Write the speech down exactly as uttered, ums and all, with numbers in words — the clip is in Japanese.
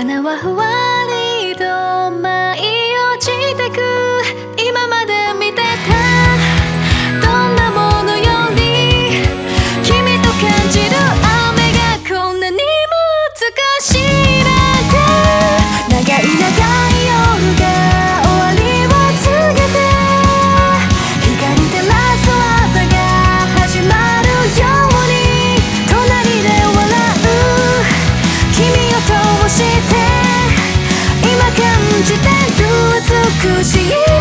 花はふわりと舞い落ちてく。今まで見てたどんなものより君と感じる雨がこんなにも美しいなんて。長い長い夜が終わりを告げて、光照らす朝が始まるように、隣で笑う君を通して今感じてる美しい